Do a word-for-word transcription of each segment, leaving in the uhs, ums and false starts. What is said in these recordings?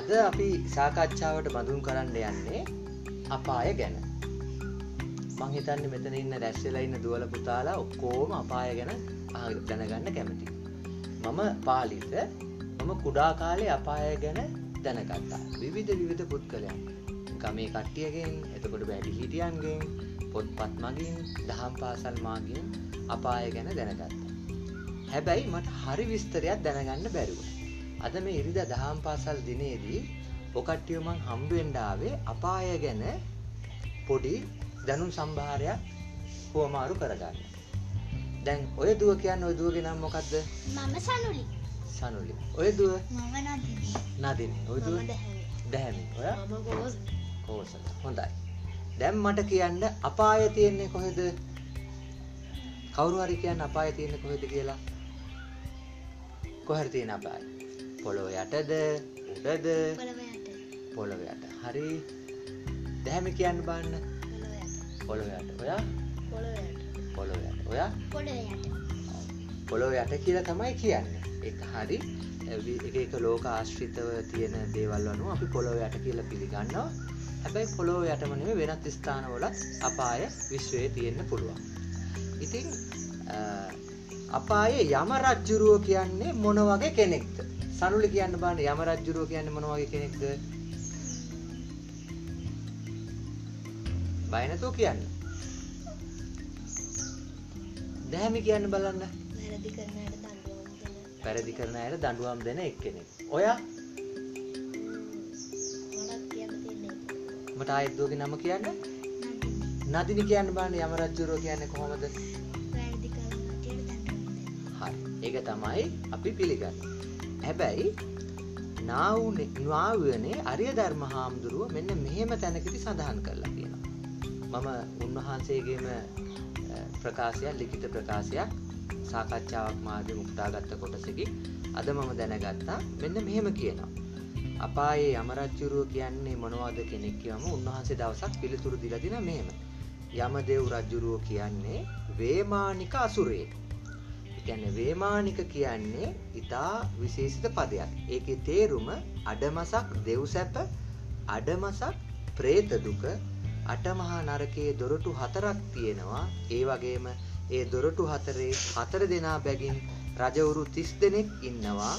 අද අපි සාකච්ඡාවට බඳුන් කරන්න යන්නේ අපාය ගැන. මං හිතන්නේ මෙතන ඉන්න රැස් වෙලා ඉන්න දුවල පුතාලා ඔක්කොම අපාය ගැන දැනගන්න කැමතියි. මම පාලිත මම කුඩා කාලේ අපාය ගැන දැනගත්තා. විවිධ විවිධ පුත්කලයන්. ගමේ කට්ටියගෙන්, එතකොට වැඩිහිටියන්ගෙන්, පොත්පත් මගින්, දහම් පාසල් මාගෙන් අපාය ගැන දැනගත්තා. හැබැයි මට හරි විස්තරයක් දැනගන්න බැරි වුණා. අද මේ ඉරිදා දහම් පාසල් දිනේදී ඔකට්ටිය මං හම්බ වෙන්න ආවේ අපාය ගැන පොඩි දැනුම් සම්භාරයක් කොමාරු කරගන්න. දැන් ඔය දුව කියන්නේ ඔය දුවගේ නම මොකද්ද? මම සනුලි. සනුලි. ඔය දුව? මම නදිනි. නදිනි. ඔය දුව? දැහැමි. දැහැමි. ඔය? මම කෝස. කෝසල. හොඳයි. දැන් මට කියන්න අපාය තියෙන්නේ කොහෙද? කවුරු හරි කියන්නේ අපාය තියෙන්නේ කොහෙද කියලා? කොහෙද තියෙන අපාය? පොළොව යටද? උඩද? පොළව යට. පොළොව යට. හරි. දැහැමි කියන්න බලන්න. පොළව යට. පොළොව යට. ඔයා? පොළව යට. පොළොව යට. ඔයා? පොළව යට. පොළොව යට කියලා තමයි කියන්නේ. ඒක හරි. එක එක ලෝක ආශ්‍රිතව තියෙන දේවල් අනුව අපි පොළොව යට කියලා පිළිගන්නවා. හැබැයි පොළොව යටම නෙමෙයි වෙනත් ස්ථානවල අපාය විශ්වයේ තියෙන්න පුළුවන්. ඉතින් අපායේ යම රජ්ජුරුව කියන්නේ මොන වගේ කෙනෙක්ද? සනුලි කියන්න බලන්න යම රජ්ජුරුව කියන්නේ මොන වගේ කෙනෙක්ද? බය නැතුව කියන්න. දැහැමි කියන්න බලන්න. වැරදි කරන අයට දඬුවම් දෙන. වැරදි කරන අයට දඬුවම් දෙන එක්කෙනෙක්. ඔයා? මට කියන්න තියෙන්නේ. මට ආයෙත් දුවගේ නම කියන්න. නදිනි. නදිනි කියන්න බලන්න යම රජ්ජුරුව කියන්නේ කොහොමද? වැරදි කරන අයට දඬුවම් දෙන. හරි. ඒක තමයි අපි පිළිගන්නේ. හැබැයි නාවුනේ නාවුනේ අරිය ධර්ම හාමුදුරුව මෙන්න මෙහෙම තැනකදී සඳහන් කරලා තියෙනවා. මම උන්වහන්සේගේම ප්‍රකාශයක් ලිඛිත ප්‍රකාශයක් සාකච්ඡාවක් මාර්ගයෙන් උපුටාගත්ත කොටසකින් අද මම දැනගත්තා මෙන්න මෙහෙම කියනවා. අපායේ යම රජුරුව කියන්නේ මොනවද කෙනෙක් කියවම උන්වහන්සේ දවසක් පිළිතුරු දීලා දිනා මෙහෙම. යමදේව් රජුරුව කියන්නේ වේමානික අසුරයෙක්. ඒ කියන්නේ වේමානික කියන්නේ ඊටා විශේෂිත පදයක්. ඒකේ තේරුම අඩමසක් දෙව්සැප, අඩමසක් പ്രേත දුක, අටමහා නරකයේ දොරටු හතරක් තියෙනවා. ඒ වගේම ඒ දොරටු හතරේ හතර දෙනා බැගින් රජවරු තිස් දෙනෙක් ඉන්නවා.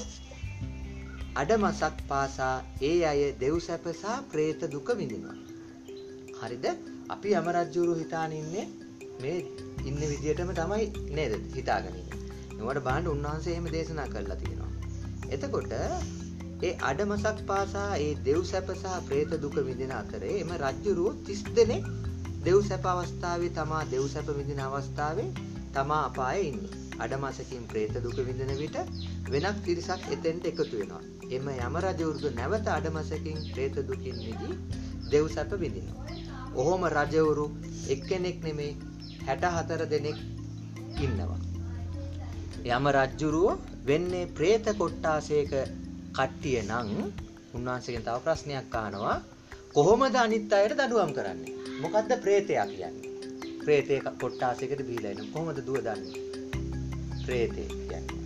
අඩමසක් පාසා ඒ අය දෙව්සැප සහ പ്രേත දුක විඳිනවා. හරිද? අපි යම රජුරු හිතාන ඉන්නේ මේ ඉන්න විදියටම තමයි නේද හිතාගෙන ඉන්නේ. ඒවට බලන්න උන්වහන්සේ එහෙම දේශනා කරලා තියෙනවා. එතකොට ඒ අඩමසක් පාසා ඒ දෙව්සැප සහ പ്രേත දුක විඳින අතරේ එම රජුරුව තිස් දෙනෙක් දෙව්සැප අවස්ථාවේ තමා දෙව්සැප විඳින අවස්ථාවේ තමා අපායේ ඉන්නේ. අඩමසකින් പ്രേත දුක විඳින විට වෙනත් පිරිසක් එතෙන්ට එකතු වෙනවා. එම යම රජවරුද නැවත අඩමසකින් പ്രേත දුකින් මිදී දෙව්සැප විඳිනවා. ඔහොම රජවරු එක්කෙනෙක් නෙමෙයි හැට හතර දෙනෙක් ඉන්නවා. යම රජුරුව වෙන්නේ പ്രേත කොට්ටාසයක කට්ටිය නම් උන්වහන්සේගෙන් තව ප්‍රශ්නයක් අහනවා. කොහොමද අනිත් අයට දඬුවම් කරන්නේ? මොකද්ද പ്രേතයා කියන්නේ? പ്രേතේ කොට්ටාසයකට බීලා ඉන්න. කොහොමද දුව දන්නේ? പ്രേතේ කියන්නේ.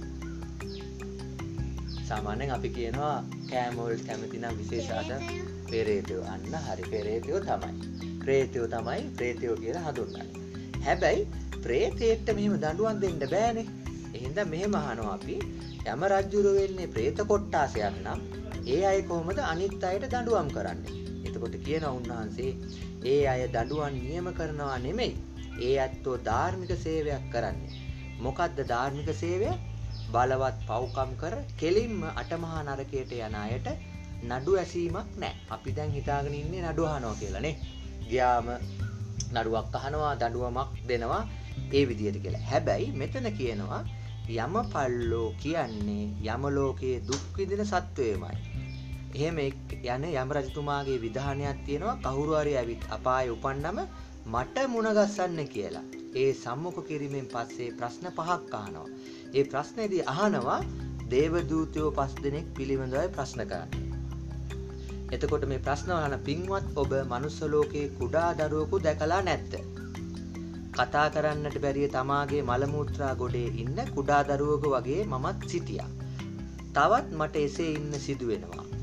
සාමාන්‍යයෙන් අපි කියනවා කෑම වලට කැමති නම් විශේෂ ආද පෙරේතයෝ. අන්න හරි පෙරේතයෝ තමයි. പ്രേතයෝ තමයි പ്രേතයෝ කියලා හඳුන්වන්නේ. හැබැයි പ്രേතේට මෙහෙම දඬුවම් දෙන්න බෑනේ. එහෙනම් මෙහෙම අහනවා අපි යම රජුර වෙන්නේ പ്രേත කොට්ටාසයක් නම් ඒ අය කොහොමද අනිත් අයට දඬුවම් කරන්නේ? එතකොට කියනවා උන්වහන්සේ ඒ අය දඬුවම් නියම කරනවා නෙමෙයි. ඒ ඇත්තෝ ධාර්මික සේවයක් කරන්නේ. මොකද්ද ධාර්මික සේවය? බලවත් පව්කම් කර කෙලින්ම අටමහා නරකයට යන අයට නඩු ඇසීමක් නැහැ. අපි දැන් හිතාගෙන ඉන්නේ නඩු අහනවා කියලා නේ. ගියාම නඩුවක් අහනවා, දඬුවමක් දෙනවා ඒ විදිහට කියලා. හැබැයි මෙතන කියනවා යමපල්ලෝ කියන්නේ යම ලෝකයේ දුක් විඳින සත්වයමයි. එහෙම යන යම රජතුමාගේ විධානයක් තියෙනවා කවුරු හරි ඇවිත් අපායේ උපන්නම මට මුණ ගස්සන්න කියලා. ඒ සම්මුඛ කිරීමෙන් පස්සේ ප්‍රශ්න පහක් අහනවා. ඒ ප්‍රශ්නේදී අහනවා දේව දූතයෝ පස් දෙනෙක් පිළිබඳව ප්‍රශ්න කරන්නේ. එතකොට මේ ප්‍රශ්න අහන පින්වත් ඔබ මනුස්ස ලෝකයේ කුඩා දරුවෙකු දැකලා නැද්ද? කතා කරන්නට බැරිය තමාගේ මල මුත්‍රා ගොඩේ ඉන්න කුඩා දරුවෙකු වගේ මමත් සිටියා. තවත් මට එසේ ඉන්න සිදු වෙනවා.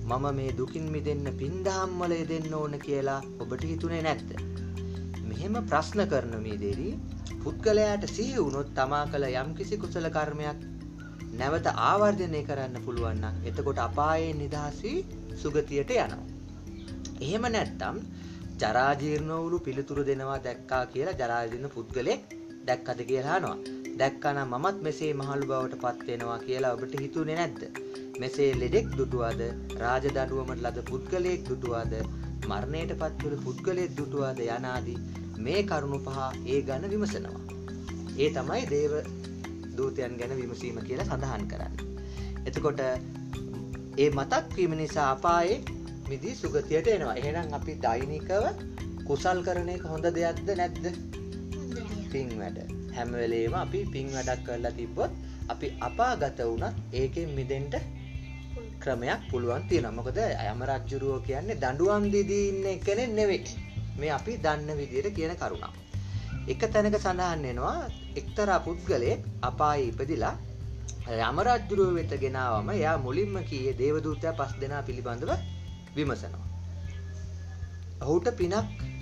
මම මේ දුකින් මිදෙන්න පින්දහම් වල යෙදෙන්න ඕන කියලා ඔබට හිතුනේ නැද්ද? මෙහෙම ප්‍රශ්න කරන මේ දෙවි පුද්ගලයාට සිහි වුණොත් තමා කළ යම්කිසි කුසල කර්මයක් නැවත ආවර්ජනය කරන්න පුළුවන් නම් එතකොට අපායේ නිදහස් වී සුගතියට යනවා. එහෙම නැත්නම් ජරා ජීර්ණ වූ පිළිතුරු දෙනවා දැක්කා කියලා ජරා ජීර්ණ පුද්ගලෙක් දැක්කද කියලා අහනවා. දැක්කනම් මමත් මෙසේ මහලු බවට පත් වෙනවා කියලා ඔබට හිතුනේ නැද්ද? මෙසේ ලෙඩෙක් දුටුවාද, රාජදඬුවමට ලද පුද්ගලයෙක් දුටුවාද, මරණයට පත් වූ පුද්ගලයෙක් දුටුවාද යනාදී මේ කරුණු පහ ඒ ගැන විමසනවා. ඒ තමයි දේව දූතයන් ගැන විමසීම කියලා සඳහන් කරන්නේ. එතකොට ඒ මතක් වීම නිසා අපායේ මිදී සුගතියට එනවා. එහෙනම් අපි දෛනිකව කුසල් කරන එක හොඳ දෙයක්ද නැද්ද? පින් වැඩ. හැම වෙලේම අපි පින් වැඩක් කරලා තිබ්බොත් අපි අපාගත වුණත් ඒකෙන් මිදෙන්න ක්‍රමයක් පුළුවන් තියෙනවා. මොකද යම රජුරෝ කියන්නේ දඬුවම් දීදී ඉන්න කෙනෙක් නෙවෙයි. මේ අපි දන්න විදිහට කියන කරුණක්. එක තැනක සඳහන් වෙනවා එක්තරා පුද්ගලයෙක් අපායේ ඉපදිලා යම රජුරෝ වෙත ගෙනාවම එයා මුලින්ම කීයේ දේවදූතයා පස් දෙනා පිළිබඳව විමසනවා. ඔහුට පිනක්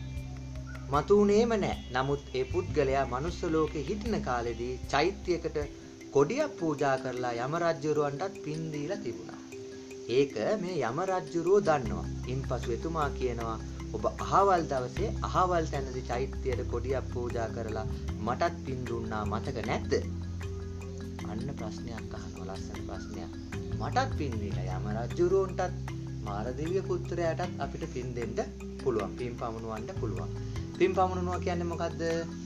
මතුනේම නැහැ. නමුත් ඒ පුද්ගලයා මනුස්ස ලෝකේ හිටින කාලෙදී චෛත්‍යයකට කොඩියක් පූජා කරලා යම රජුරවන්ටත් පින් දීලා තිබුණා. ඒක මේ යම රජුරෝ දන්නවා. ඉන්පසු එතුමා කියනවා ඔබ අහවල් දවසේ අහවල් තැනදී චෛත්‍යයට කොඩියක් පූජා කරලා මටත් පින් දුන්නා මතක නැද්ද? අන්න ප්‍රශ්නයක් අහනවා, ලස්සන ප්‍රශ්නයක්. මටත් පින් දීලා යම රජුරෝන්ටත් මාරදේවිය පුත්‍රයාටත් අපිට පින් දෙන්න පුළුවන්. පින් පමුණවන්න පුළුවන්. පින් පමුණනවා කියන්නේ මොකද්ද?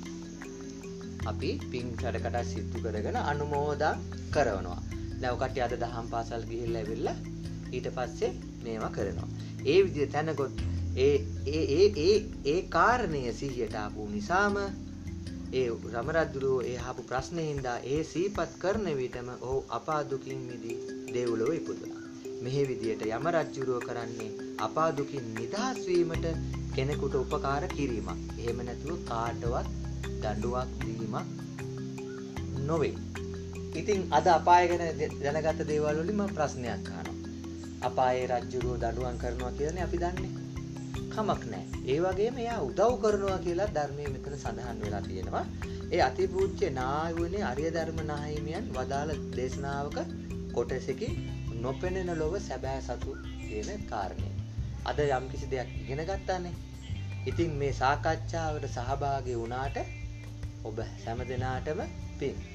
අපි පින් කඩකට සිද්ධ කරගෙන අනුමෝදන් කරනවා. දැන් ඔකට අද දහම් පාසල් ගිහිල්ලා ඇවිල්ලා ඊට පස්සේ මේවා කරනවා. ඒ විදිහට තැනකොත් ඒ ඒ ඒ ඒ ඒ කාරණය සිහියට ආපු නිසාම ඒ රමරද්දුරෝ ඒ ආපු ප්‍රශ්නෙින්දා ඒ සීපත් කරන විටම ඔහු අපා දුකින් මිදී දෙව්ලොව ඉපදුණා. මෙහි විදියට යම රජුරෝ කරන්නේ අපා දුකින් නිදහස් වීමට කෙනෙකුට උපකාර කිරීමක්. එහෙම නැතුව කාටවත් දඬුවම් දීමක් නොවේ. ඉතින් අද අපාය ගැන දැනගත්ත දේවල් වලින් මම ප්‍රශ්නයක් අහනවා. අපායේ රජුරෝ දඬුවම් කරනවා කියන්නේ අපි දන්නේ කමක් නැහැ. ඒ වගේම එයා උදව් කරනවා කියලා ධර්මයේ මෙතන සඳහන් වෙලා තියෙනවා. ඒ අතිපූජ්‍ය නායුවනේ අරිය ධර්ම නාහිමියන් වදාළ දේශනාවක කොටසකින් නොපෙනෙන ලොව සැබෑ සතු කියන කාරණේ. අද යම් කිසි දෙයක් ඉගෙන ගත්තානේ. ඉතින් මේ සාකච්ඡාවට සහභාගී වුණාට ඔබ හැම දිනාටම පින්